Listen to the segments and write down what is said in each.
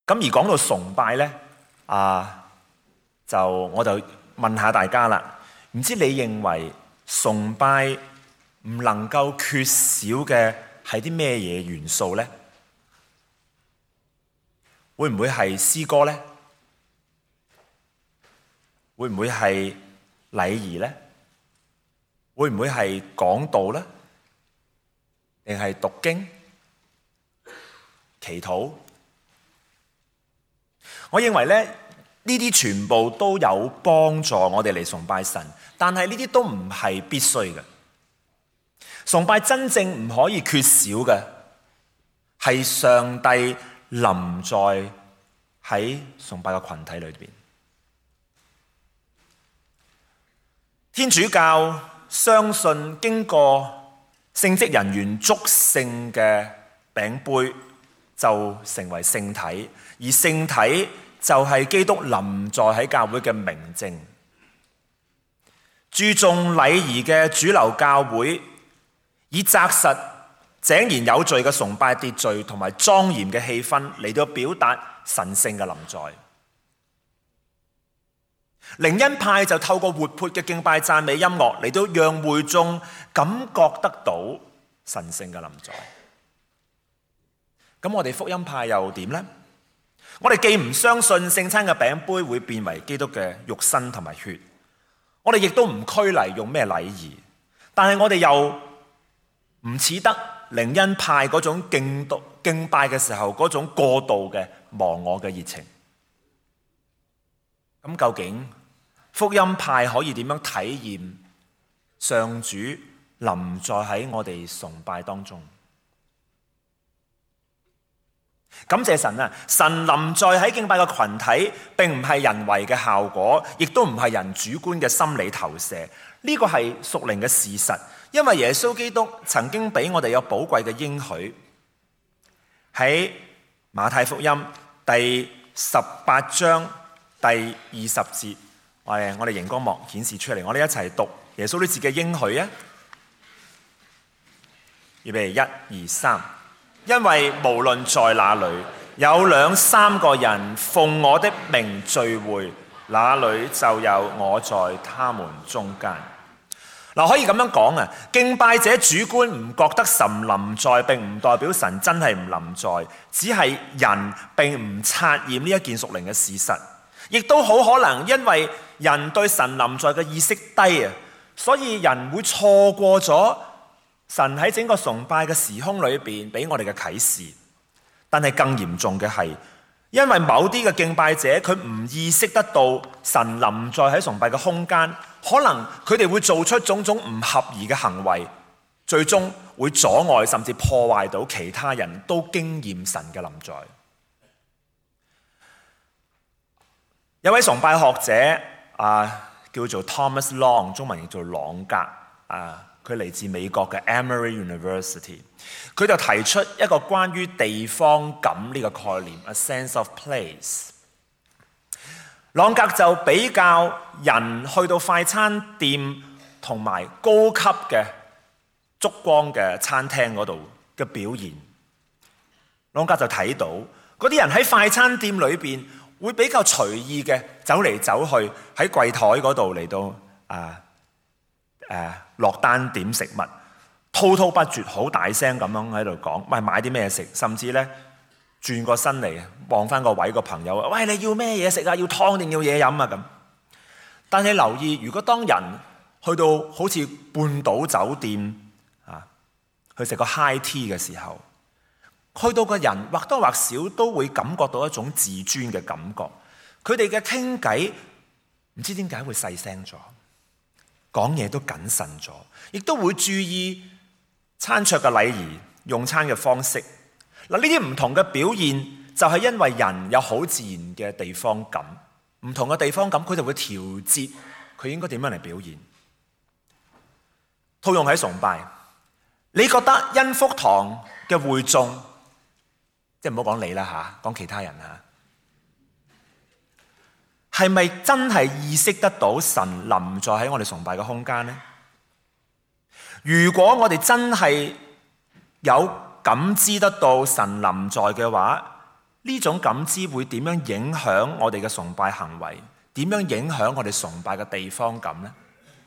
咁而講到崇拜呢，我就問下大家啦，唔知你認為崇拜唔能夠缺少嘅係啲咩嘢元素呢？會唔會係詩歌呢？會唔會係禮儀呢？會唔會係講道呢？定係讀經、祈禱？我認為咧，呢啲全部都有幫助我哋嚟崇拜神，但係呢啲都唔係必須嘅。崇拜真正唔可以缺少嘅係上帝臨在喺崇拜嘅群體裏邊。天主教相信經過聖職人員祝聖嘅餅杯就成為聖體，而聖體就係基督臨在喺教會嘅明證。注重禮儀嘅主流教會以紮實井然有序嘅崇拜秩序同埋莊嚴嘅氣氛嚟到表達神聖嘅臨在。靈恩派就透過活潑嘅敬拜讚美音樂嚟到讓會眾感覺得到神聖嘅臨在。咁我哋福音派又點呢？我哋既唔相信聖餐嘅餅杯會變為基督嘅肉身同埋血，我哋亦都唔拘泥用咩禮儀，但係我哋又唔似得靈恩派嗰種敬拜嘅時候嗰種過度嘅忘我嘅熱情。咁究竟福音派可以點樣體驗上主臨在喺我哋崇拜當中？感謝神啊！神臨在喺敬拜嘅群體，並唔係人為嘅效果，亦都唔係人主觀嘅心理投射。呢個係屬靈嘅事實，因為耶穌基督曾經俾我哋有寶貴嘅應許。喺馬太福音第18章第20節，我哋熒光幕顯示出嚟，我哋一齊讀耶穌呢節嘅應許啊！預備1、2、3。因為無論在哪裏有2、3個人奉我的名聚會，那裏就有我在他們中間。嗱，可以咁樣講啊，敬拜者主觀唔覺得神臨在，並唔代表神真係唔臨在，只係人並唔察驗呢一件屬靈嘅事實，亦都好可能因為人對神臨在嘅意識低啊，所以人會錯過咗神喺整個崇拜嘅時空裏邊俾我哋嘅啟示。但係更嚴重嘅係，因為某啲嘅敬拜者佢唔意識得到神臨在喺崇拜嘅空間，可能佢哋會做出種種唔合宜嘅行為，最終會阻礙甚至破壞到其他人都經驗神嘅臨在。有位崇拜學者叫做 Thomas Long， 中文叫做朗格佢嚟自美國嘅 Emory University， 佢就提出一個關於地方感呢個概念 ，a sense of place。朗格就比較人去到快餐店同埋高級嘅燭光嘅餐廳嗰度嘅表現。朗格就睇到嗰啲人喺快餐店裏邊會比較隨意嘅走嚟走去，喺櫃台嗰度嚟到落單點食物，滔滔不絕，好大聲咁樣喺度講，喂，買啲咩食，甚至咧轉個身嚟望翻個位個朋友，喂，你要咩嘢食啊？要湯定要嘢飲啊？咁。但係留意，如果當人去到好似半島酒店去食個 high tea 嘅時候，去到個人或多或少都會感覺到一種自尊嘅感覺。佢哋嘅傾偈唔知點解會細聲咗，講嘢都謹慎咗，亦都會注意餐桌嘅禮儀、用餐嘅方式。嗱，呢啲唔同嘅表現就係因為人有好自然嘅地方感，唔同嘅地方感佢就會調節佢應該點樣嚟表現。套用喺崇拜，你覺得恩福堂嘅會眾，即係唔好講你啦嚇，講其他人嚇，係咪真係意識得到神臨在喺我哋崇拜嘅空間呢？如果我哋真係有感知得到神臨在嘅話， 呢種感知會點樣影響我哋嘅崇拜行為？點樣影響我哋崇拜嘅地方感呢？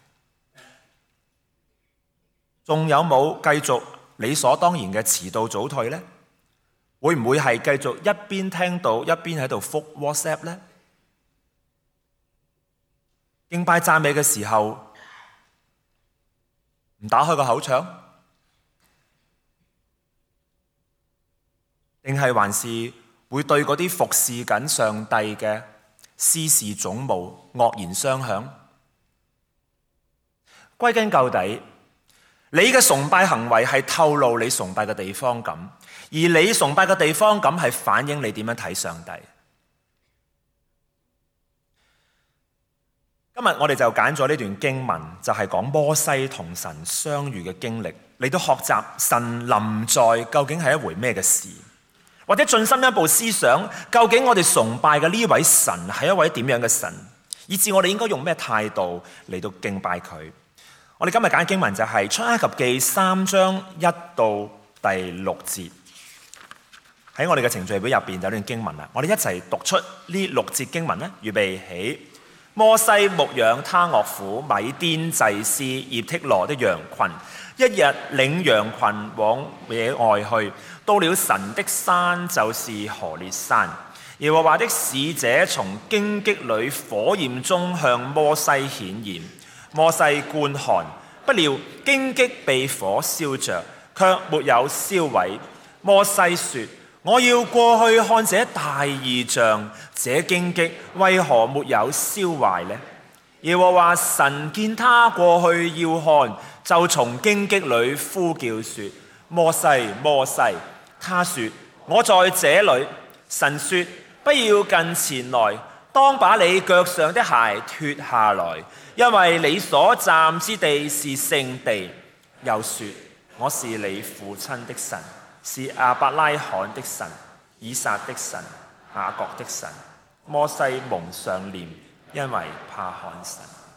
仲有冇繼續理所當然嘅遲到早退呢？會唔會係繼續一邊聽到一邊喺度覆 WhatsApp 呢？敬拜讚美嘅時候唔打開個口腸，定係還是會對嗰啲服侍緊上帝嘅司事總務惡言相向？歸根究底，你嘅崇拜行為係透露你崇拜嘅地方感，而你崇拜嘅地方感係反映你點樣睇上帝。今日我哋就揀咗呢段經文，就係講摩西同神相遇嘅經歷，嚟到學習神臨在究竟係一回咩嘅事，或者進深一步思想，究竟我哋崇拜嘅呢位神係一位點樣嘅神，以至我哋應該用咩態度嚟到敬拜佢。我哋今日揀經文就係出埃及記3章1到第6節，喺我哋嘅程序表入邊有段經文啦，我哋一齊讀出呢6節經文咧，預備起。摩西牧養他岳父米甸祭司葉忒羅的羊群，一日領羊群往野外去，到了神的山，就是何烈山。耶和華的使者從荊棘裏火焰中向摩西顯現，摩西觀看，不料荊棘被火燒着，卻沒有燒毀。摩西說：我要過去看這大異象，這荊棘為何沒有燒壞呢？耶和華神見他過去要看，就從荊棘裏呼叫說：摩西，摩西。他說：我在這裏。神說：不要近前來，當把你腳上的鞋脫下來，因為你所站之地是聖地。又說：我是你父親的神，是亞伯拉罕的神、以撒的神、雅各的神。摩西蒙上臉，因為怕看神。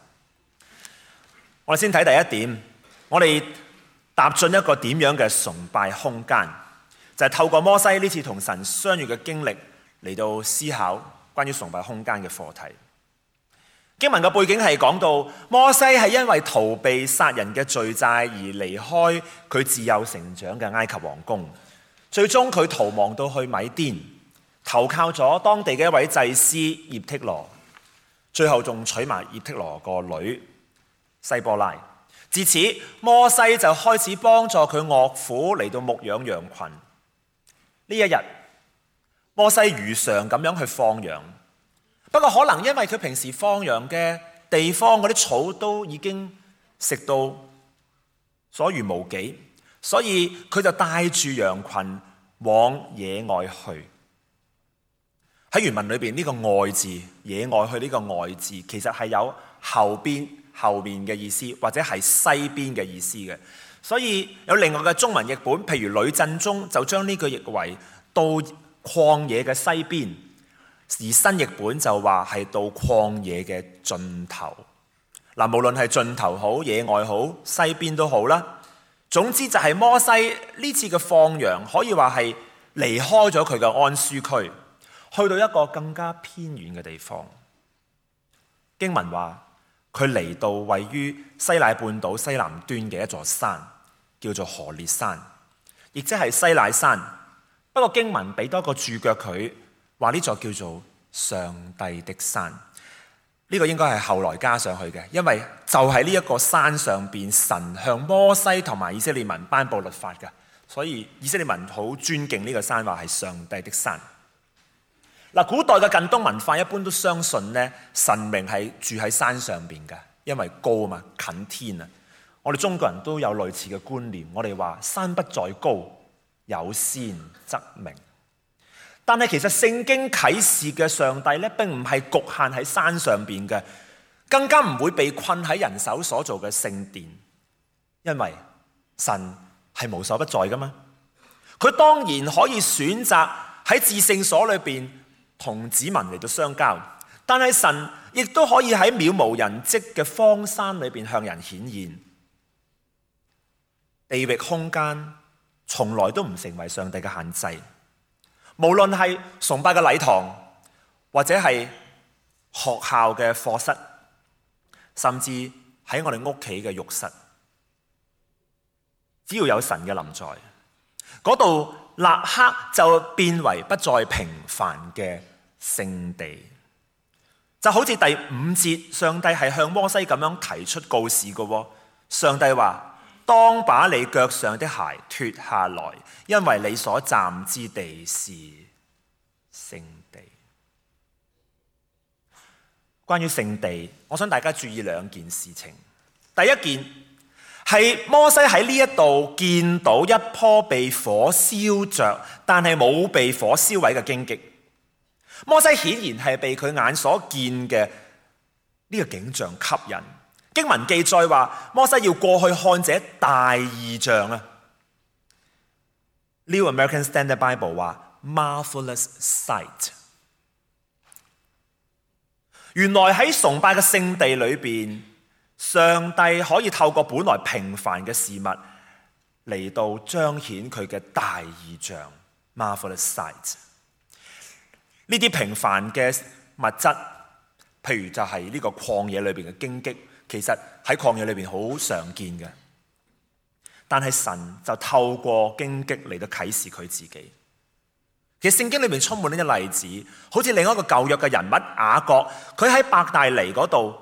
我哋先睇第一點，我哋踏進一個點樣嘅崇拜空間，就係透過摩西呢次同神相遇嘅經歷嚟到思考關於崇拜空間嘅課題。經文嘅背景係講到摩西係因為逃避殺人嘅罪債而離開佢自幼成長嘅埃及王宮，最終佢逃亡到去米甸，投靠咗當地嘅一位祭司葉忒羅，最後仲娶埋葉忒羅個女西波拉。自此摩西就開始幫助佢岳父嚟到牧養羊群。呢一日摩西如常咁樣去放羊，不過可能因為佢平時放羊嘅地方嗰啲草都已經食到所餘無幾，所以佢就帶住羊群往野外去。喺原文裏邊呢個外字，野外去呢個外字其實係有後面嘅意思，或者係西邊嘅意思嘅。所以有另外嘅中文譯本，譬如呂振中就將呢句譯為到曠野嘅西邊，而新譯本就話係到曠野嘅盡頭。嗱，無論係盡頭好、野外好、西邊都好啦。總之就係摩西呢次嘅放羊，可以話係離開咗佢嘅安舒區，去到一個更加偏遠嘅地方。經文話佢嚟到位於西乃半島西南端嘅一座山，叫做何烈山，亦即係西乃山。不過經文俾多個注腳佢，話呢座叫做上帝的山。呢個應該係後來加上去嘅，因為就喺呢一個山上邊，神向摩西同埋以色列民頒布律法嘅，所以以色列民好尊敬呢個山，話係上帝的山。嗱，古代嘅近東文化一般都相信咧，神明係住喺山上邊嘅，因為高啊嘛，近天啊。我哋中國人都有類似嘅觀念，我哋話山不在高，有仙則名。但係其實聖經啟示嘅上帝咧，並唔係局限喺山上邊嘅，更加唔會被困喺人手所做嘅聖殿，因為神係無所不在噶嘛。佢當然可以選擇喺至聖所裏邊同子民嚟到相交，但係神亦都可以喺渺無人跡嘅荒山裏邊向人顯現。地域空間從來都唔成為上帝嘅限制。 無論係崇拜嘅禮堂，或者係學校嘅課室，甚至喺我哋屋企嘅浴室，只要有神嘅臨在，嗰度立刻就變為不再平凡嘅聖地。就好似第5節，上帝係向摩西咁樣提出告示嘅。上帝話：當把你腳上的鞋脫下來，因為你所站之地是聖地。關於聖地，我想大家注意2件事情。第一件係摩西喺呢一度見到一棵被火燒着，但係冇被火燒毀嘅荊棘。摩西顯然係被佢眼所見嘅呢個景象吸引。經文記載話，摩西要過去看這大異象啊。New American Standard Bible 話 marvelous sight。原來喺崇拜嘅聖地裏邊，上帝可以透過本來平凡嘅事物嚟到彰顯佢嘅大異象 marvelous sight。呢啲平凡嘅物質，譬如就係呢個曠野裏邊嘅荊棘，其實喺曠野裏邊好常見嘅。但係神就透過荊棘嚟到啟示佢自己。其實聖經裏面充滿呢啲例子，好似另一個舊約嘅人物雅各，佢喺伯大尼嗰度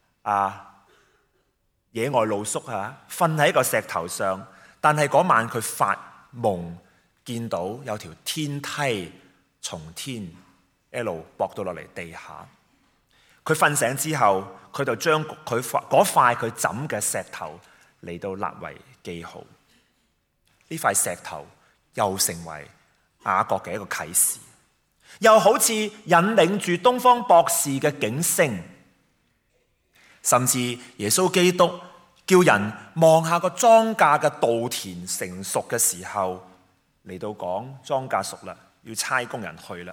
野外露宿瞓喺個石頭上，但係嗰晚佢發夢見到有條天梯從天一路駁到落嚟地下。佢瞓醒之後，佢就將嗰塊佢枕嘅石頭嚟到立為記號。呢塊石頭又成為雅各嘅一個啟示，又好似引領住東方博士嘅景星，甚至耶穌基督叫人望下個莊稼嘅稻田成熟嘅時候，嚟到講莊稼熟啦，要差工人去啦。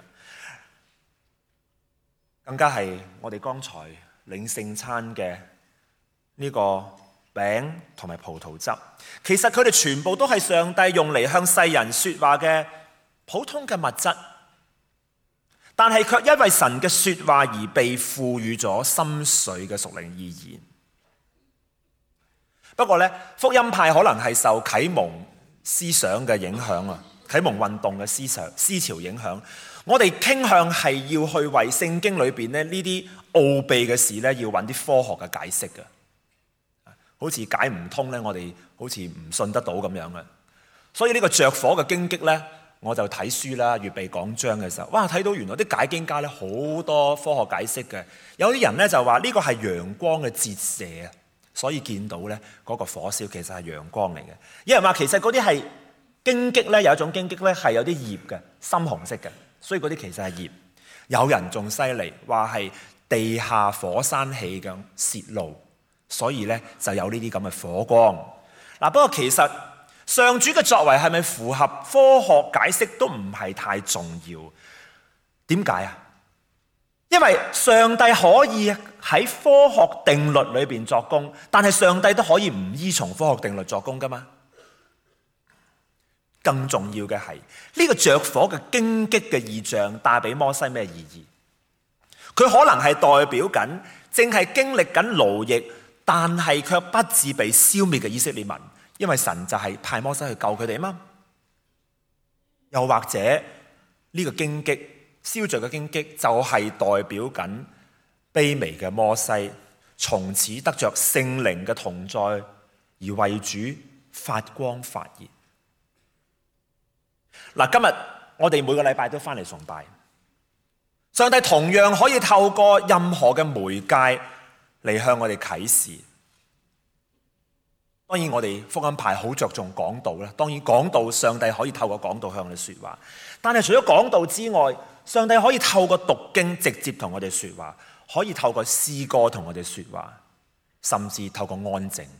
更加係我哋剛才領聖餐嘅呢個餅同埋葡萄汁，其實佢哋全部都係上帝用嚟向世人說話嘅普通嘅物質，但係卻因為神嘅說話而被賦予咗深邃嘅屬靈意義。不過呢，福音派可能係受啟蒙思想嘅影響啊，啟蒙運動嘅思潮影響。我哋傾向係要去為聖經裏邊呢啲奧秘嘅事呢，要揾啲科學嘅解釋嘅。好似解唔通呢，我哋好似唔信得到咁樣嘅。所以呢個着火嘅荊棘呢，我就睇書啦，預備講章嘅時候，哇，睇到原來啲解經家呢好多科學解釋嘅。有啲人呢就話呢個係陽光嘅折射啊，所以見到呢嗰個火燒其實係陽光嚟嘅。有人話其實嗰啲係荊棘呢，有一種荊棘呢係有啲葉嘅，深紅色嘅。所以嗰啲其實係葉。有人仲犀利，話係地下火山氣嘅泄露，所以呢就有呢啲咁嘅火光。不過其實上主嘅作為係咪符合科學解釋都唔係太重要。點解啊？因為上帝可以喺科學定律裏邊作工，但係上帝都可以唔依從科學定律作工噶嘛。更重要嘅係呢個着火嘅荊棘嘅異象帶俾摩西咩意義？佢可能係代表緊正係經歷緊勞役，但係卻不致被消滅嘅以色列民，因為神就係派摩西去救佢哋啊嘛。又或者呢個荊棘燒着嘅荊棘就係代表緊卑微嘅摩西，從此得着聖靈嘅同在，而為主發光發熱。今日我哋每個禮拜都翻嚟崇拜，上帝同樣可以透過任何嘅媒介嚟向我哋啟示。當然我哋福音派好着重講道啦，當然講道上帝可以透過講道向我哋說話，但係除咗講道之外，上帝可以透過讀經直接同我哋說話，可以透過詩歌同我哋說話，甚至透過安靜。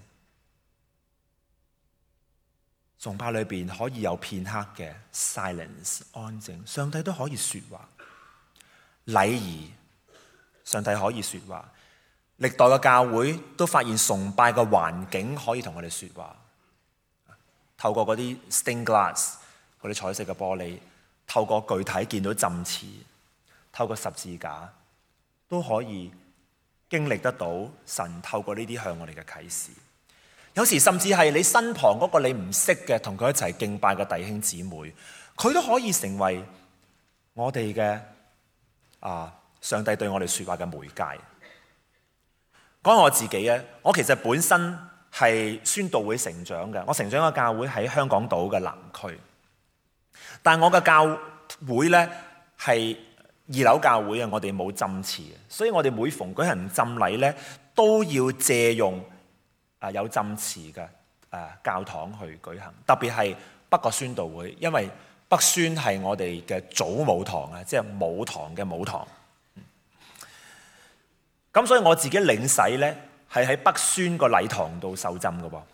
崇拜裏邊可以有片刻嘅 silence 安靜，上帝都可以說話。禮儀，上帝可以說話。歷代嘅教會都發現崇拜嘅環境可以同我哋說話，透過嗰啲 stained glass 嗰啲彩色嘅玻璃， 透過具體見到浸池，透過十字架，都可以經歷得到神透過呢啲向我哋嘅啟示。有時甚至係你身旁嗰個你唔識嘅，同佢一齊敬拜嘅弟兄姊妹，佢都可以成為我哋嘅上帝對我哋說話嘅媒介。講我自己咧，我其實本身係宣道會成長嘅，我成長嘅教會喺香港島嘅南區，但我嘅教會咧係2樓教會啊，我哋冇浸池嘅，所以我哋每逢舉行浸禮咧，都要借用有浸池嘅教堂去舉行，特別係北角宣道會，因為北宣係我哋嘅祖母堂啊，即係母堂嘅母堂。咁所以我自己領洗咧，係喺北宣個禮堂度受浸嘅喎。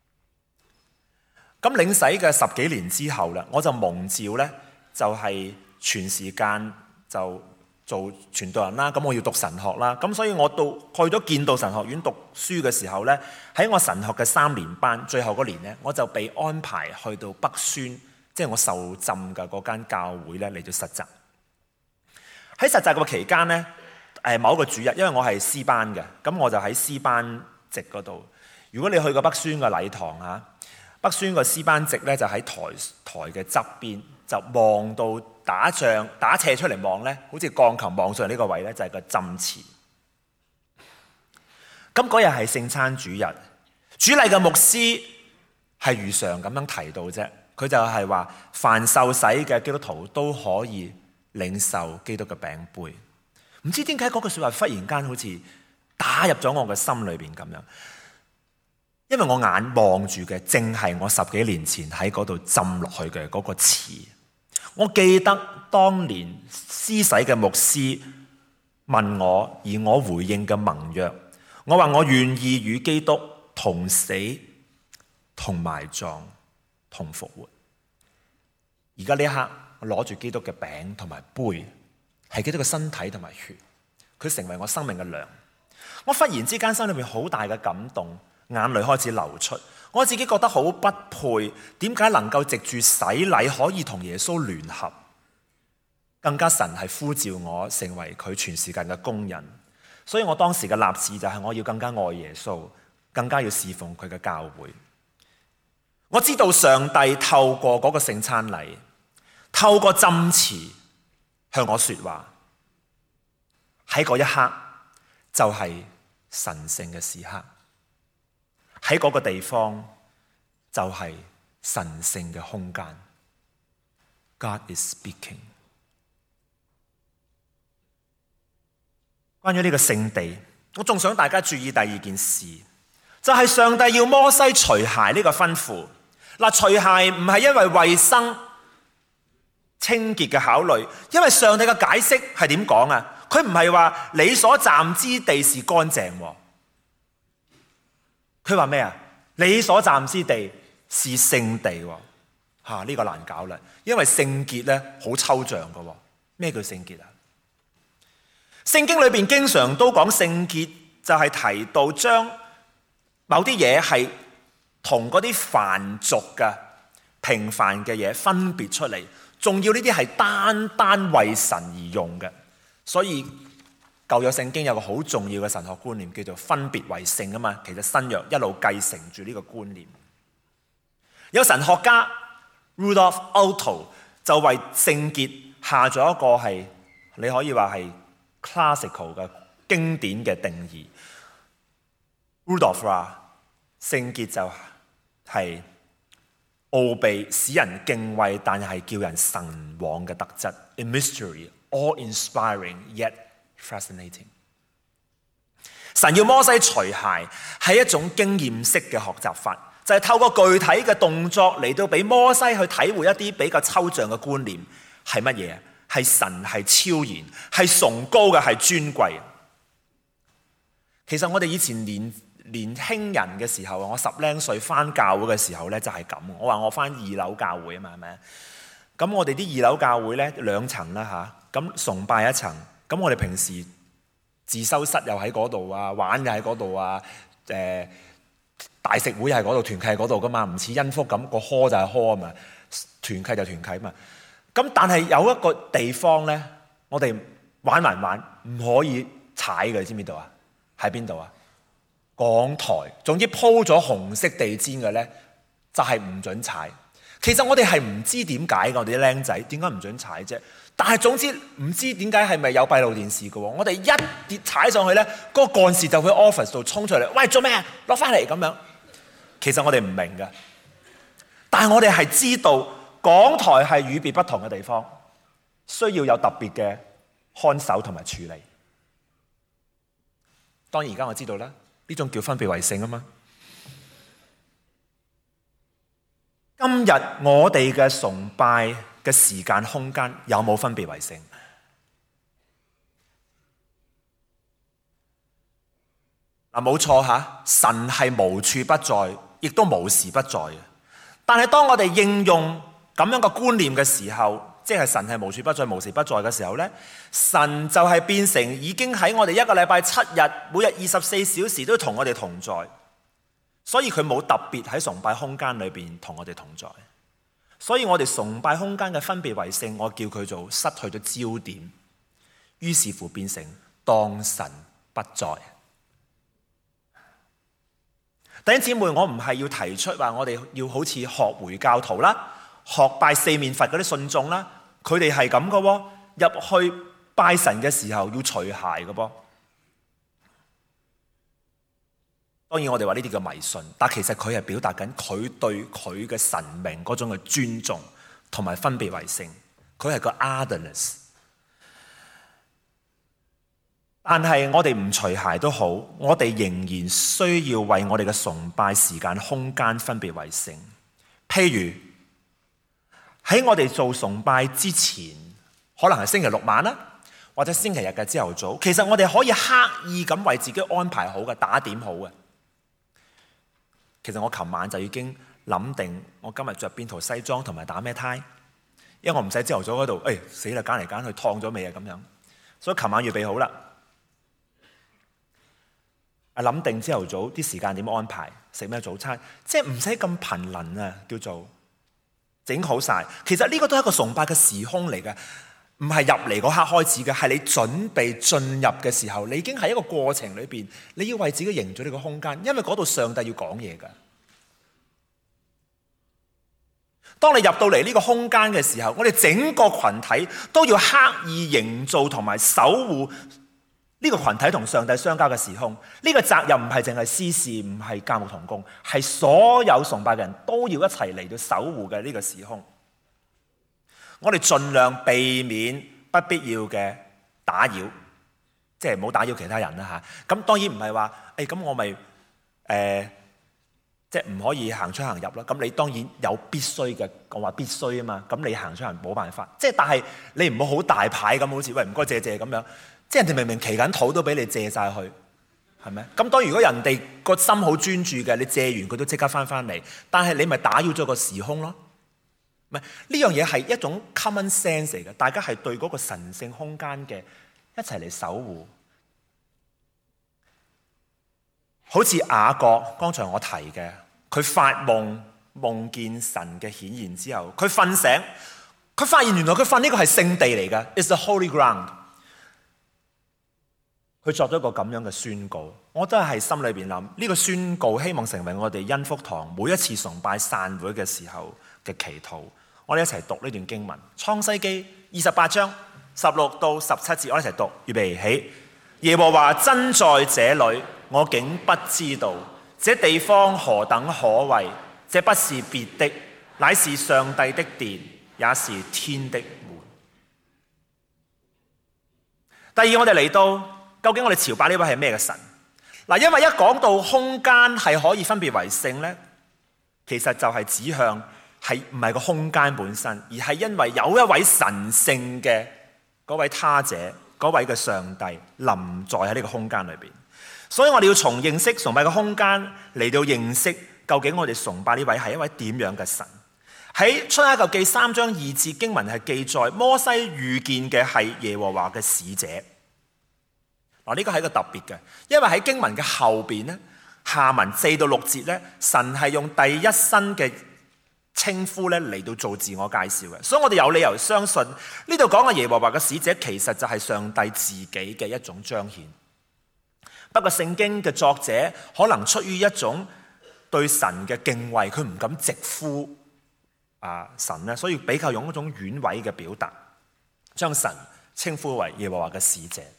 咁領洗嘅10幾年之後啦，我就蒙召咧，就係全時間就做傳道人啦。咁我要讀神學啦。咁所以我去咗建道神學院讀書嘅時候咧，喺我神學嘅3年班最後嗰年咧，我就被安排去到北宣，即係我受浸嘅嗰間教會咧嚟咗實習。喺實習嘅期間咧，某一個主日，因為我係詩班嘅，咁我就喺詩班席嗰度。如果你去過北宣嘅禮堂啊，北宣個詩班席咧就喺台嘅側邊，就望到打斜出嚟望咧，好似鋼琴望上嚟呢個位咧，就係個浸池。咁嗰日係聖餐主日，主禮嘅牧師係如常咁樣提到啫，佢就係話凡受洗嘅基督徒都可以領受基督嘅餅杯。唔知點解嗰句說話忽然間好似打入咗我嘅心裏邊咁樣，因為我眼望住嘅正係我10幾年前喺嗰度浸落去嘅嗰個池。我記得當年施洗嘅牧師問我，而我回應嘅盟約，我話我願意與基督同死、同埋葬、同復活。而家呢一刻，我攞住基督嘅餅同埋杯，係基督嘅身體同埋血，佢成為我生命嘅糧。我忽然之間心裏面好大嘅感動，眼淚開始流出。我自己覺得好不配，點解能夠藉住洗禮可以同耶穌聯合？更加神係呼召我成為佢全時間嘅工人。所以我當時嘅立志就係我要更加愛耶穌，更加要侍奉佢嘅教會。我知道上帝透過嗰個聖餐禮，透過浸池向我說話，喺嗰一刻就係神聖嘅時刻，喺嗰個地方就係神聖嘅空間。God is speaking。 關於呢個聖地，我仲想大家注意第二件事，就係上帝要摩西除鞋呢個吩咐。嗱，除鞋唔係因為衛生清潔嘅考慮，因為上帝嘅解釋係點講啊？佢唔係話你所站之地是乾淨，佢話咩啊？你所站之地是聖地。呢個難搞啦，因為聖潔咧好抽象噶。咩叫聖潔啊？聖經裏邊經常都講聖潔，就係提到將某啲嘢係同嗰啲凡俗嘅平凡嘅嘢分別出嚟，仲要呢啲係單單為神而用嘅。所以舊約聖經有個好重要嘅神學觀念，叫做分別為聖啊嘛。其實新約一路繼承住呢個觀念。有神學家 Rudolf Otto 就為聖潔下咗一個係你可以話係 classical 嘅經典嘅定義。Rudolf 話聖潔就係奧秘，使人敬畏，但係叫人神往嘅特質。A mystery, awe-inspiring yet fascinating。 神要摩西除鞋係一種經驗式嘅學習法，就係透過具體嘅動作嚟到俾摩西去體會一啲比較抽象嘅觀念。係乜嘢？係神係超然，係崇高嘅，係尊貴。其實我哋以前年輕人嘅時候，我10零歲翻教會嘅時候咧就係咁。我話我翻2樓教會啊嘛，係咪？咁我哋啲2樓教會咧2層啦嚇，咁崇拜一層，咁我哋平時自修室又喺嗰度啊，玩又喺嗰度啊，大食會又喺嗰度，團契喺嗰度噶嘛，唔似恩福咁個 hall 就係 hall 啊嘛，團契就團契啊嘛。 咁但係有一個地方咧，我哋玩唔可以踩嘅，你知唔知道啊？喺邊度啊？講台，總之鋪咗紅色地氈嘅咧，就係唔准踩。其實我哋係唔知點解我哋啲僆仔點解唔准踩啫？但係總之唔知點解係咪有閉路電視嘅喎？我哋一跌踩上去咧，嗰個幹事就去 office 度衝出嚟，喂，做咩啊？落翻嚟咁樣。其實我哋唔明嘅，但係我哋係知道講台係與別不同嘅地方，需要有特別嘅看守同埋處理。當然而家我知道啦，呢種叫分別為聖啊嘛。今日我哋嘅崇拜嘅時間空間有冇分別為聖？嗱，冇錯嚇，神係無處不在，亦都無時不在嘅。但係當我哋應用咁樣嘅觀念嘅時候，即係神係無處不在、無時不在嘅時候呢，神就係變成已經喺我哋一個禮拜7日，每日24小時都同我哋同在。所以佢冇特別喺崇拜空間裏邊同我哋同在，所以我哋崇拜空間嘅分別為聖，我叫佢做失去咗焦點，於是乎變成當神不在。弟兄姊妹，我唔係要提出話我哋要好似學回教徒啦，學拜四面佛嗰啲信眾啦，佢哋係咁嘅喎，入去拜神嘅時候要除鞋嘅噃。當然我哋話呢啲叫迷信，但其實佢係表達緊佢對佢嘅神明嗰種嘅尊重同埋分別為聖，佢係個 otherness。但係我哋唔除鞋都好，我哋仍然需要為我哋嘅崇拜時間空間分別為聖。譬如喺我哋做崇拜之前，可能係星期六晚啦，或者星期日嘅朝頭早，其實我哋可以刻意咁為自己安排好嘅，打點好嘅。其實我琴晚就已經諗定，我今日着邊套西裝同埋打咩呔，因為我唔使朝頭早嗰度，死啦，揀嚟揀去燙咗未啊咁樣，所以琴晚預備好啦。諗定朝頭早啲時間點安排，食咩早餐，即係唔使咁頻輪啊，叫做整好晒。其實呢個都係一個崇拜嘅時空嚟嘅，唔係入嚟嗰刻開始嘅，係你準備進入嘅時候，你已經喺一個過程裏邊，你要為自己營造呢個空間，因為嗰度上帝要講嘢㗎。當你入到嚟呢個空間嘅時候，我哋整個群體都要刻意營造同埋守護呢個群體同上帝相交嘅時空。呢個責任唔係淨係司事，唔係教牧同工，係所有崇拜嘅人都要一齊嚟到守護嘅呢個時空。我哋盡量避免不必要嘅打擾，即係唔好打擾其他人啦嚇。咁當然唔係話咁我咪即係唔可以行出行入啦。咁你當然有必須嘅，我話必須啊嘛。咁你行出行冇辦法，即係但係你唔好好大牌咁，好似喂唔該借咁樣。即係人哋明明祈緊禱都俾你借晒去，係咪？咁當然如果人哋個心好專注嘅，你借完佢都即刻翻嚟，但係你咪打擾咗個時空咯。唔係，呢樣嘢係一種 common sense 嚟嘅，大家係對嗰個神聖空間嘅一齊嚟守護。好似雅各剛才我提嘅，佢發夢夢見神嘅顯現之後，佢瞓醒，佢發現原來佢瞓呢個係聖地嚟嘅 ，it's the holy ground。佢作咗一個咁樣嘅宣告，我都係心裏邊諗呢個宣告，希望成為我哋恩福堂每一次崇拜散會嘅時候嘅祈禱。我哋一齊讀呢段經文，創世記28章16到17節，我哋一齊讀，預備起。耶和華真在這裏，我竟不知道，這地方何等可畏！這不是別的，乃是上帝的殿，也是天的門。第二，我哋嚟到究竟我哋朝拜呢位係咩嘅神？嗱，因為一講到空間係可以分別為聖呢，其實就係指向係唔係個空間本身，而係因為有一位神聖嘅嗰位他者，嗰位嘅上帝臨在喺呢個空間裏邊。所以我哋要從認識崇拜嘅空間嚟到認識究竟我哋崇拜呢位係一位點樣嘅神。喺出埃及記3章2節經文係記載摩西遇見嘅係耶和華嘅使者。嗱，呢個係一個特別嘅，因為喺經文嘅後邊咧，下文4到6節咧，神係用第一身嘅稱呼咧嚟到做自我介紹嘅。所以我哋有理由相信呢度講嘅耶和華嘅使者其實就係上帝自己嘅一種彰顯。不過聖經嘅作者可能出於一種對神嘅敬畏，佢唔敢直呼神咧，所以比較用一種婉委嘅表達，將神稱呼為耶和華嘅使者。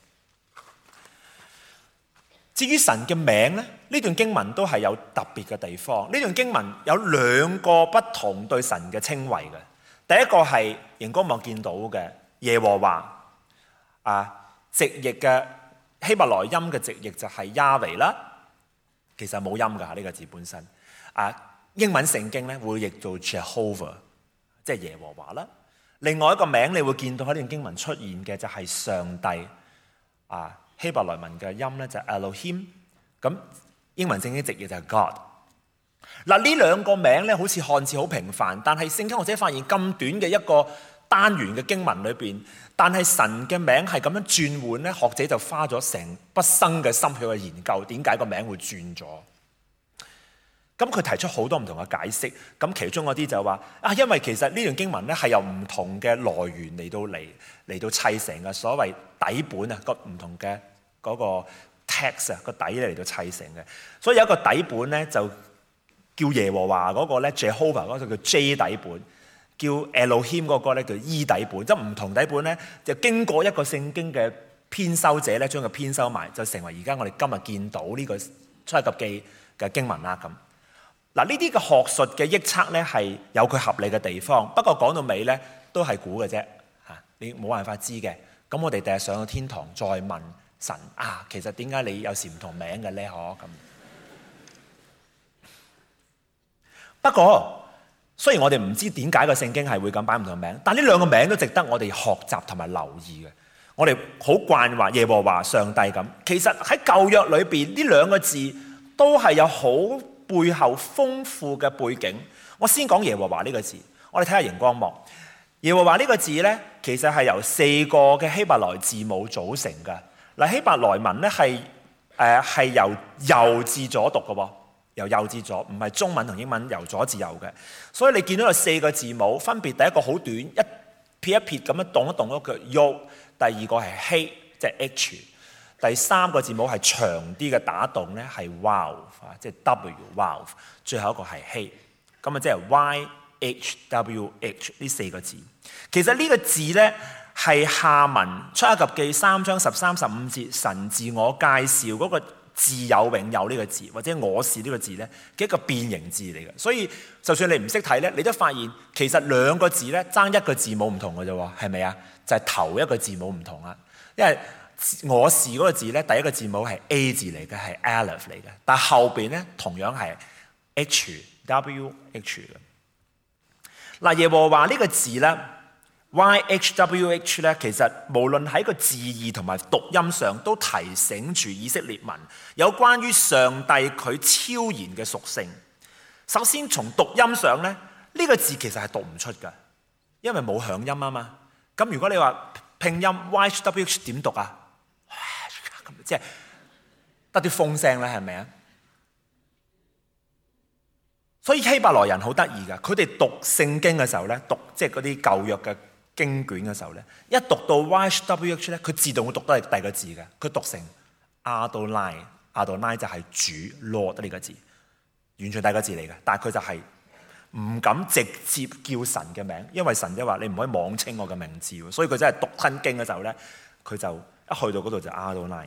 至於神嘅名咧，呢段經文都係有特別嘅地方。呢段經文有兩個不同對神嘅稱謂嘅。第一個係熒光幕見到嘅耶和華，直譯嘅希伯來音嘅直譯就係 Yahweh 啦，其實冇音㗎呢個字本身。英文聖經咧會譯做 Jehovah， 即係耶和華啦。另外一個名你會見到喺呢段經文出現嘅就係上帝，希伯來文嘅音咧就係 Elohim， 咁英文聖經直譯就係 God。嗱，呢兩個名咧好似看似好平凡，但係聖經學者發現咁短嘅一個單元嘅經文裏邊，但係神嘅名係咁樣轉換咧，學者就花咗成畢生嘅心血去研究點解個名會轉咗。咁佢提出好多唔同嘅解釋，咁其中嗰啲就話因為其實呢段經文咧係由唔同嘅來源嚟到砌成嘅，所謂底本個唔同嘅嗰個 text 個底嚟到砌成嘅，所以有一個底本咧就叫耶和華嗰個咧 Jehovah 嗰個叫 J 底本，叫 Elohim 嗰個咧叫 E 底本，即係唔同底本咧就經過一個聖經嘅編修者咧將佢編修埋，就成為而家我哋今日見到呢個出埃及記嘅經文啦咁。嗱，呢啲嘅學術嘅臆測咧係有佢合理嘅地方，不過講到尾咧都係估嘅啫嚇，你冇辦法知嘅。咁我哋第日上到天堂再問神其實點解你有時唔同名嘅咧？咁。不過雖然我哋唔知點解個聖經係會咁擺唔同名，但呢兩個名都值得我哋學習同埋留意嘅。我哋好慣話耶和華上帝咁，其實喺舊約裏邊呢兩個字都係有好背後豐富嘅背景。我先講耶和華呢個字，我哋睇下熒光幕。耶和華呢個字呢，其實係由4個嘅希伯來字母組成嘅。嗱，希伯來文呢係由右至左讀嘅喎，由右至左，唔係中文同英文由左至右嘅。所以你見到有4個字母，分別第一個好短，一撇一撇咁樣動一動嗰個 Yod， 第二個係希，即係 H。第三個字母係長啲嘅打動咧，係 Waw， 即係 W，Waw。最後一個係希，咁啊即係 YHWH 呢4個字。其實呢個字咧係下文出埃及記3章13、15節神自我介紹嗰個自有永有呢個字，或者我是呢個字咧嘅一個變形字嚟嘅。所以就算你唔識睇咧，你都發現其實兩個字咧爭一個字母唔同嘅啫喎，係咪啊？就係頭一個字母唔同啦，因為我是嗰個字咧，第一個字母係 A 字嚟嘅，係 Aleph 嚟嘅，但後邊咧同樣係 HWH 嘅。嗱，耶和華呢個字咧 YHWH 咧，其實無論喺個字義同埋讀音上，都提醒住以色列民有關於上帝佢超然嘅屬性。首先從讀音上咧，呢個字其實係讀唔出㗎，因為冇響音啊嘛。咁如果你話拼音 YHWH 點讀啊？即係得啲風聲咧，係咪啊？所以希伯來人好得意噶，佢哋讀聖經嘅時候咧，讀即係嗰啲舊約嘅經卷嘅時候咧，一讀到 YHWH 咧，佢自動會讀得係第二個字嘅，佢讀成 Adonai 就係主 Lord 呢個字，完全第二個字嚟嘅，但係佢就係唔敢直接叫神嘅名，因為神即係話你唔可以妄稱我嘅名字，所以佢真係讀吞經嘅時候咧，佢就一去到嗰度就 Adonai。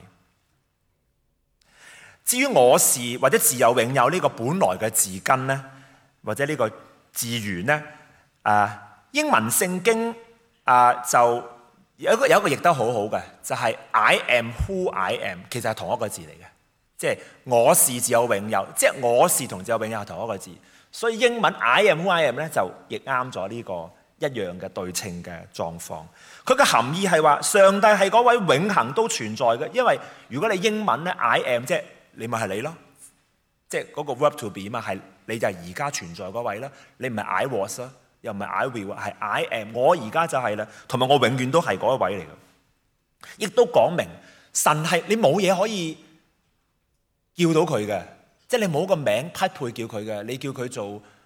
至於我是或者自有永有呢個本來嘅字根咧，或者呢個字源咧，英文聖經就有一個譯得好好嘅，就係 I am who I am， 其實係同一個字嚟嘅，即係我是自有永有，即係我是同自有永有係同一個字，所以英文 I am who I am 咧就譯啱咗呢個一樣嘅對稱嘅狀況。佢嘅含義係話上帝係嗰位永恆都存在嘅，因為如果你英文咧 I am 即係你咪係你咯，即係嗰個 verb to be 嘛，係你就係而家存在嗰位啦。你唔係 I was 啦，又唔係 I will， 係 I am， 我而家就係啦，同埋我永遠都係嗰一位嚟嘅。亦都講明神係你冇嘢可以叫到佢嘅，即係你冇個名匹配叫佢嘅，你叫佢做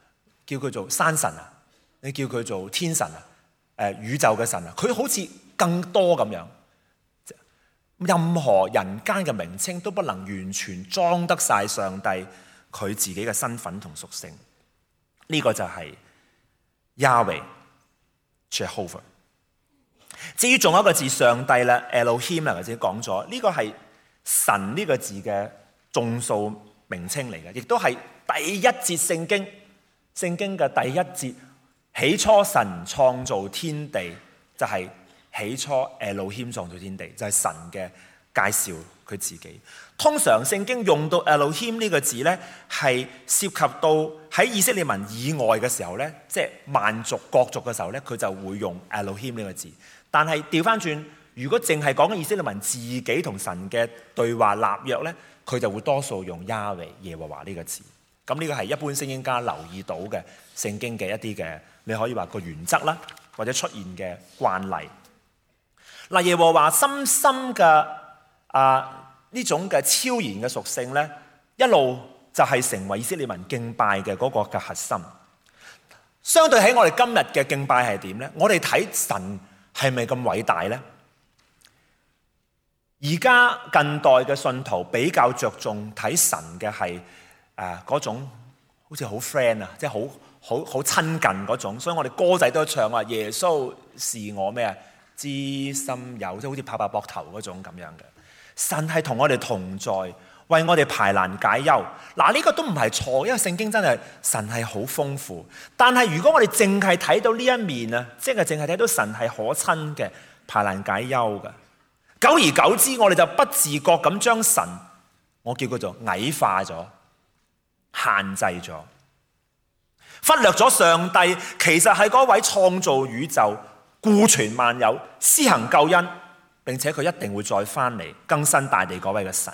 叫佢做山神啊，你叫佢做天神啊，宇宙嘅神啊，佢好似更多咁樣。任何人間嘅名稱都不能完全裝得晒上帝佢自己嘅身份同屬性。呢個就係 Yahweh Jehovah。至於仲有一個字上帝咧 Elohim 啊，或者講咗呢個係神呢個字嘅眾數名稱嚟嘅，亦都係第一節聖經嘅第一節，起初神創造天地，就係起初 Elohim 創造天地，就係神嘅介紹佢自己。通常聖經用到 Elohim 呢個字呢，係涉及到喺以色列民以外嘅時候呢，即係萬族各族嘅時候呢，佢就會用 Elohim 呢個字。但係調翻轉，如果淨係講緊以色列民自己同神嘅對話立約呢，佢就會多數用 Yahweh 耶和華呢個字。咁呢個係一般聖經家留意到嘅聖經嘅一啲嘅，你可以話個原則啦，或者出現嘅慣例。嗱，耶和華深深嘅呢種嘅超然嘅屬性呢，一路就係成為以色列民敬拜嘅嗰個嘅核心。相對喺我哋今日嘅敬拜係點呢？我哋睇神係咪咁偉大呢？而家近代嘅信徒比較着重睇神嘅係嗰種好似好 friend 啊，即係好親近嗰種。所以我哋歌仔都唱話耶穌是我咩啊？知心友，即係好似拍拍膊頭嗰種咁樣嘅。神係同我哋同在，為我哋排難解憂。嗱，呢個都唔係錯，因為聖經真係神係好豐富。但係如果我哋淨係睇到呢一面啊，即係淨係睇到神係可親嘅、排難解憂嘅，久而久之，我哋就不自覺咁將神，我叫佢做矮化咗、限制咗，忽略咗上帝其實係嗰位創造宇宙、顧全萬有、施行救恩，並且佢一定會再翻嚟更新大地嗰位嘅神。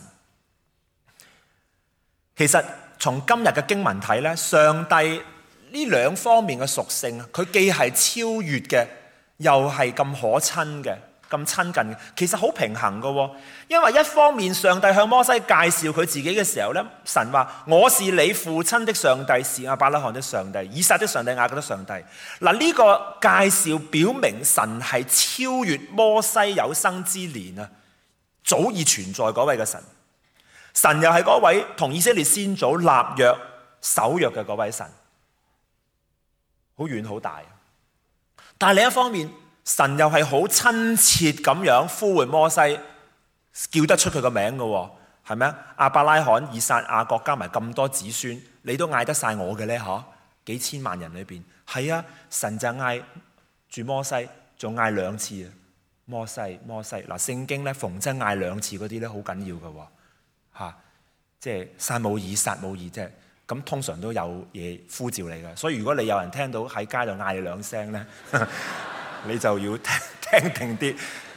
其實從今日嘅經文睇咧，上帝呢兩方面嘅屬性，佢既係超越嘅，又係咁可親嘅、咁親近嘅，其實好平衡嘅。因為一方面上帝向摩西介紹佢自己嘅時候咧，神話我是你父親的上帝，是亞伯拉罕的上帝、以撒的上帝、雅各的上帝。嗱，呢個介紹表明神係超越摩西有生之年啊，早已存在嗰位嘅神。神又係嗰位同以色列先祖立約守約嘅嗰位神，好遠好大。但係另一方面，神又係好親切咁樣呼喚摩西，叫得出佢個名嘅，係咪啊？亞伯拉罕、以撒、雅各加埋咁多子孫，你都嗌得晒我嘅呢？嗬，幾千萬人裏邊，係啊，神就嗌住摩西，仲嗌兩次啊！摩西，摩西。嗱，聖經咧逢真嗌兩次嗰啲咧，好緊要嘅。即係撒母耳、撒母耳啫，咁通常都有嘢呼召你嘅。所以如果你有人聽到喺街度嗌你兩聲咧，你就要聽定啲。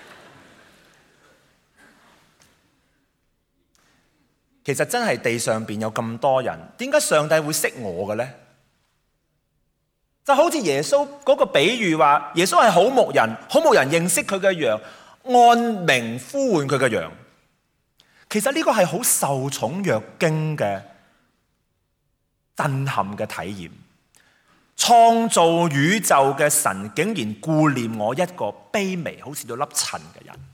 其實真係地上邊有咁多人，點解上帝會識我嘅咧？就好似耶穌嗰個比喻話，耶穌係好牧人，好牧人認識佢嘅羊，按名呼喚佢嘅羊。其實呢個係好受寵若驚嘅震撼嘅體驗。創造宇宙嘅神竟然顧念我一個卑微好似到粒塵嘅人。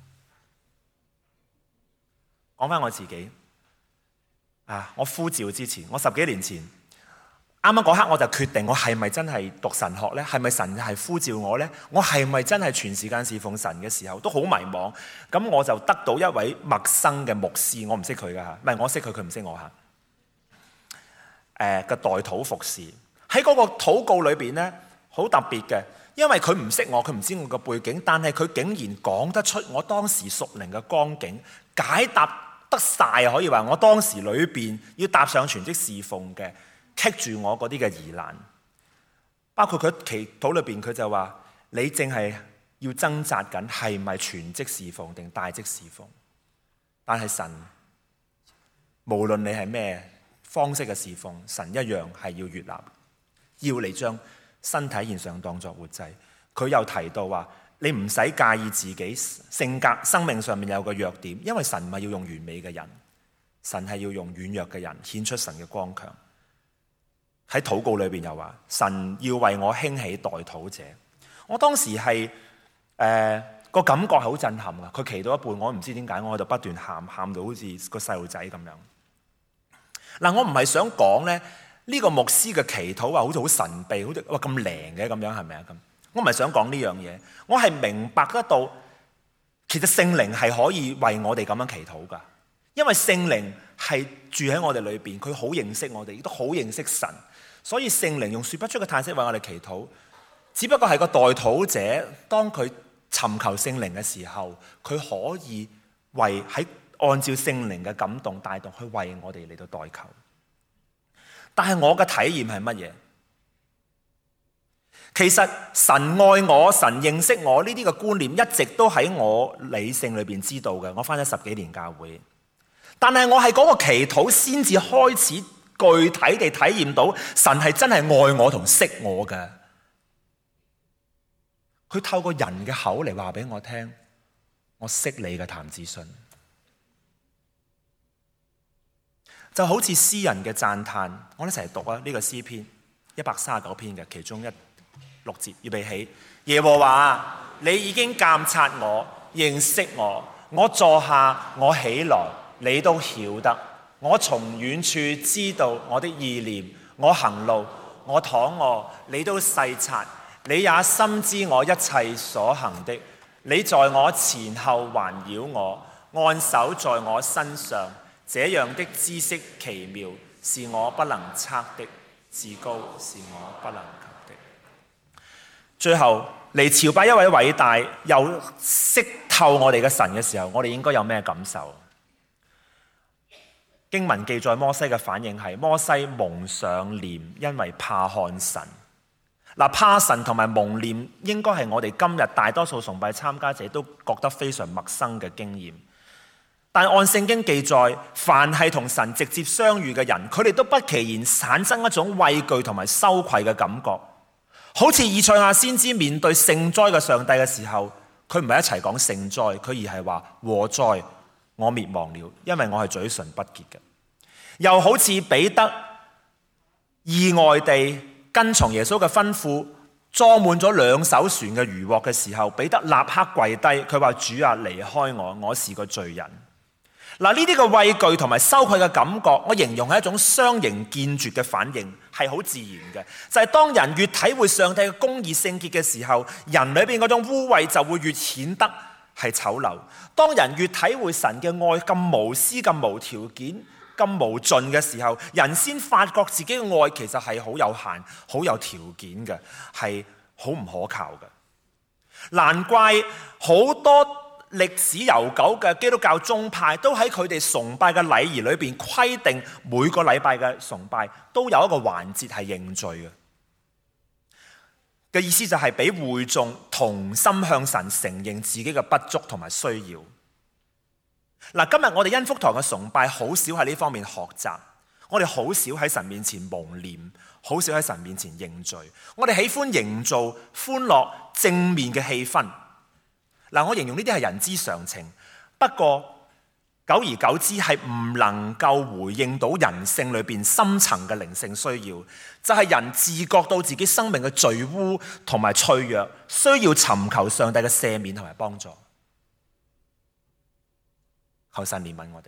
講翻我自己我呼召之前，我10幾年前啱啱嗰刻我就決定我係咪真係讀神學呢？係咪神係呼召我呢？我係咪真係全時間侍奉神嘅時候都好迷茫？咁我就得到一位陌生嘅牧師，我唔識佢噶嚇，唔係我識佢，佢唔識我嚇。嘅代禱服侍喺嗰個禱告裏邊呢，好特別嘅，因為佢唔識我，佢唔知我嘅背景，但係佢竟然講得出我當時屬靈嘅光景，解答得晒，可以話我當時裏邊要踏上全職侍奉嘅。棘住我嗰啲嘅疑難，包括佢祈禱裏邊，佢就話：你淨係要掙扎緊係咪全職侍奉定帶職侍奉？但係神無論你係咩方式嘅侍奉，神一樣係要悅納，要你將身體獻上當作活祭。佢又提到話：你唔使介意自己性格、生命上面有個弱點，因為神唔係要用完美嘅人，神係要用軟弱嘅人顯出神嘅光強。 喺禱告裏邊又話神要為我興起代禱者。我當時係個感覺係好震撼噶。佢祈到一半，我唔知點解，我喺度不斷喊到好似個細路仔咁樣。嗱，我唔係想講咧呢個牧師嘅祈禱好似好神秘，好似哇咁靈嘅咁樣，係咪啊咁？我唔係想講呢樣嘢，我係明白得到，其實聖靈係可以為我哋咁樣祈禱噶，因為聖靈係住喺我哋裏邊，佢好認識我哋，亦都好認識神，所以聖靈用說不出嘅嘆息為我哋祈禱，只不過係個代禱者，當佢尋求聖靈嘅時候，佢可以按照聖靈嘅感動帶動去為我哋嚟到代求。但係我嘅體驗係乜嘢？其實神愛我，神認識我呢啲嘅觀念一直都喺我理性裏邊知道嘅。我返咗10幾年教會，但係我係嗰個祈禱先至開始具體地體驗到神係真係愛我同識我嘅。佢透過人嘅口嚟話俾我聽，我識你嘅譚子信。就好似詩人嘅讚嘆，我哋一齊讀啊！呢個詩篇139篇嘅其中6節，預備起。耶和華，你已經監察我，認識我。我坐下，我起來，你都曉得。我從遠處知道我的意念，我行路，我躺臥，你都細察。你也深知我一切所行的。你在我前後環繞我，按手在我身上。這樣的知識奇妙，是我不能測的；至高，是我不能及的。最後嚟朝拜一位偉大又識透我哋嘅神嘅時候，我哋應該有咩感受？經文記載摩西嘅反應係：摩西蒙上臉，因為怕看神。怕神同埋蒙臉應該係我哋今日大多數崇拜參加者都覺得非常陌生嘅經驗。但按聖經記載，凡係同神直接相遇嘅人，佢哋都不其然產生一種畏懼同埋羞愧嘅感覺。好似以賽亞先知面對聖災嘅上帝嘅時候，佢唔係一齊講聖災，佢而係話禍哉，我滅亡了，因為我係嘴唇不潔嘅。又好似彼得意外地跟從耶穌嘅吩咐，裝滿咗2艘船嘅漁獲嘅時候，彼得立刻跪低，佢話：主啊，離開我，我是個罪人。呢啲嘅畏懼同埋羞愧嘅感覺，我形容係一種相形見絀嘅反應，係好自然嘅。就係當人越體會上帝嘅公義聖潔嘅時候，人裏邊嗰種污穢就會越顯得係醜陋。當人越體會神嘅愛咁無私、咁無條件、咁無盡嘅時候，人先發覺自己嘅愛其實係好有限、好有條件嘅，係好唔可靠嘅。難怪好多歷史悠久嘅基督教宗派都喺佢哋崇拜嘅禮儀裏邊規定，每個禮拜嘅崇拜都有一個環節係認罪嘅意思，就係俾會眾同心向神承認自己嘅不足同埋需要。今日我哋恩福堂嘅崇拜好少喺呢方面學習，我哋好少喺神面前蒙臉，好少喺神面前認罪。我哋喜歡營造歡樂正面嘅氣氛。我形容呢啲係人之常情，不過久而久之係唔能夠回應到人性裏邊深層嘅靈性需要，就係人自覺到自己生命嘅罪污同埋脆弱，需要尋求上帝嘅赦免同埋幫助。求神憐憫我哋。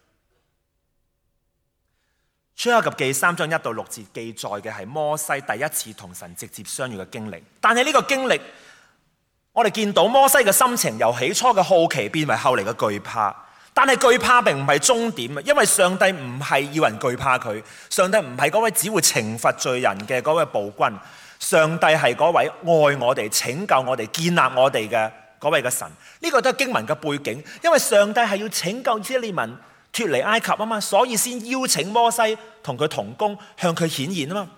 出埃及記3章1到6節記載嘅係摩西第一次同神直接相遇嘅經歷，但係呢個經歷，我哋見到摩西嘅心情由起初嘅好奇變為後嚟嘅懼怕，但係懼怕並唔係終點啊！因為上帝唔係要人懼怕佢，上帝唔係嗰位只會懲罰罪人嘅嗰位暴君，上帝係嗰位愛我哋、拯救我哋、建立我哋嘅嗰位嘅神。呢個都係經文嘅背景，因為上帝係要拯救以色列民脫離埃及啊嘛，所以先邀請摩西同佢同工，向佢顯現啊嘛。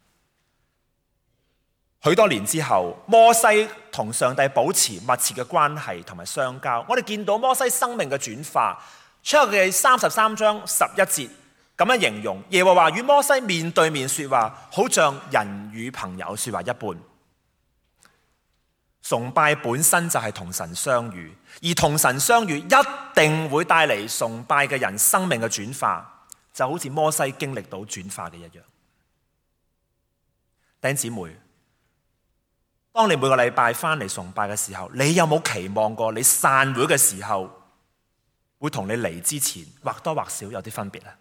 許多年之後，摩西同上帝保持密切嘅關係同埋相交。我哋見到摩西生命嘅轉化。出埃及記33章11節咁樣形容：耶和華與摩西面對面說話，好像人與朋友說話一般。崇拜本身就係同神相遇，而同神相遇一定會帶嚟崇拜嘅人生命嘅轉化，就好似摩西經歷到轉化嘅一樣。 弟兄姊妹，當你每個禮拜翻嚟崇拜嘅時候，你有冇期望過你散會嘅時候會同你嚟之前或多或少有啲分別啊？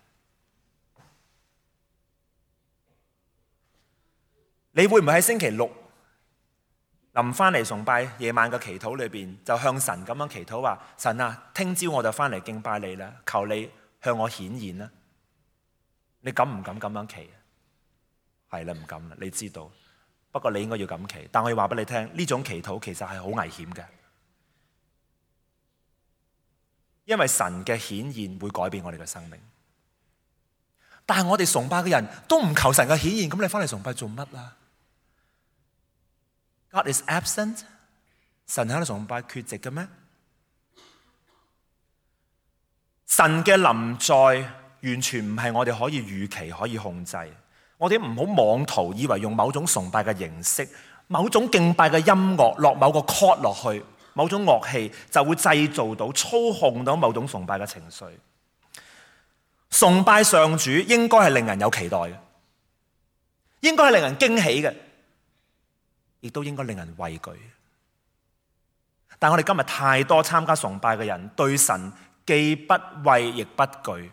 你會唔會喺星期六臨翻嚟崇拜夜晚嘅祈禱裏邊，就向神咁樣祈禱話：神啊，聽朝我就翻嚟敬拜你啦，求你向我顯現啦。你敢唔敢咁樣祈？係啦，唔敢啦，你知道。不過你應該要咁祈，但我要話俾你聽，呢種祈禱其實係好危險嘅，因為神嘅顯現會改變我哋嘅生命。但係我哋崇拜嘅人都唔求神嘅顯現，咁你翻嚟崇拜做乜啊？ God is absent， 神喺度崇拜缺席嘅咩？神嘅臨在完全唔係我哋可以預期可以控制。我哋唔好妄圖以為用某種崇拜嘅形式、某種敬拜嘅音樂落某個 chord 落去、某種樂器就會製造到、操控到某種崇拜嘅情緒。崇拜上主應該係令人有期待嘅，應該係令人驚喜嘅，亦都應該令人畏懼。但我哋今日太多參加崇拜嘅人，對神既不畏亦不懼。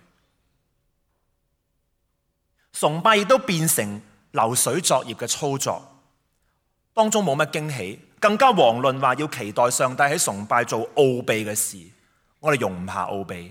崇拜亦都變成流水作業嘅操作，當中冇乜驚喜，更加遑論話要期待上帝喺崇拜做奧秘嘅事。我哋容唔下奧秘，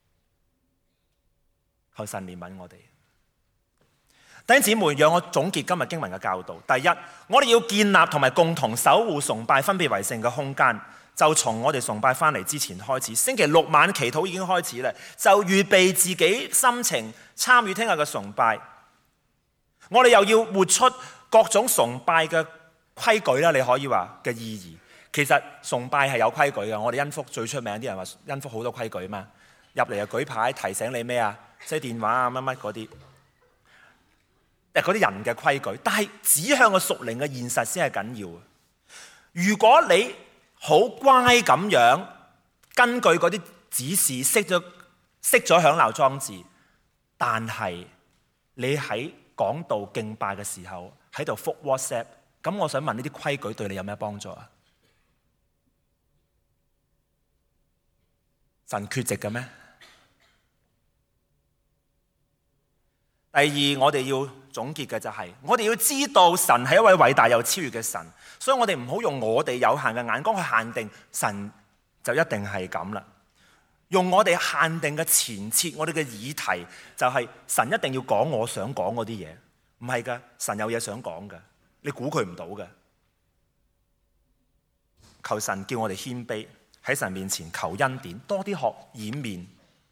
求神憐憫我哋。弟兄姊妹，讓我總結今日經文嘅教導。第一，我哋要建立同埋共同守護崇拜分別為聖嘅空間，就從我哋崇拜翻嚟之前開始。星期六晚祈禱已經開始啦，就預備自己心情參與聽日嘅崇拜。我哋又要活出各種崇拜嘅規矩啦，你可以話嘅意義。其實崇拜係有規矩嘅，我哋恩福最出名啲人話恩福好多規矩嘛，入嚟就舉牌提醒你咩啊，即係電話啊乜乜嗰啲，嗰啲人嘅規矩。但係指向個屬靈嘅現實先係緊要。如果你好乖咁樣根據嗰啲指示熄咗響鬧裝置，但係你喺講道敬拜嘅時候喺度覆 WhatsApp， 咁我想問呢啲規矩對你有咩幫助啊？神缺席嘅咩？第二，我哋要總結嘅就係，我哋要知道神係一位偉大又超越嘅神，所以我哋唔好用我哋有限嘅眼光去限定神就一定係咁啦。用我哋限定嘅前設，我哋嘅議題就係神一定要講我想講嗰啲嘢，唔係噶，神有嘢想講噶，你估佢唔到噶。求神叫我哋謙卑喺神面前求恩典，多啲學掩面。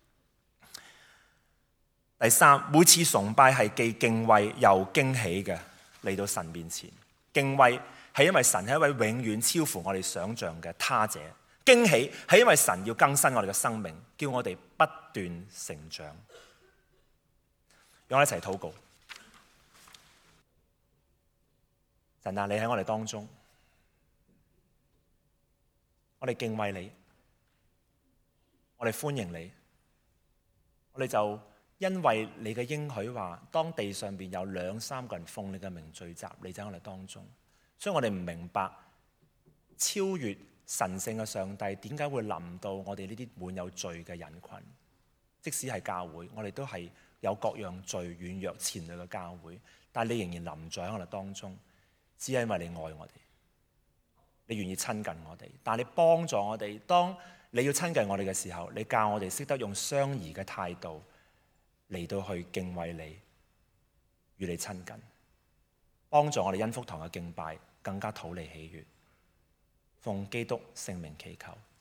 第三，每次崇拜係既敬畏又驚喜嘅嚟到神面前。敬畏係因為神係一位永遠超乎我哋想象嘅他者，驚喜係因為神要更新我哋嘅生命，叫我哋不斷成長。讓我哋一齊禱告。神啊，你喺我哋當中，我哋敬畏你，我哋歡迎你，我哋就因為你嘅應許話，當地上邊有2-3個人奉你嘅名聚集，你就喺我哋當中。所以我哋唔明白超越神聖嘅上帝點解會臨到我哋呢啲滿有罪嘅人群。即使係教會，我哋都係有各樣罪軟弱纏累嘅教會，但係你仍然臨在喺我哋當中，只係因為你愛我哋，你願意親近我哋，但係你幫助我哋。當你要親近我哋嘅時候，你教我哋識得用相宜嘅態度嚟到去敬畏你，與你親近，幫助我哋恩福堂嘅敬拜更加討你喜悅。奉基督聖名祈求，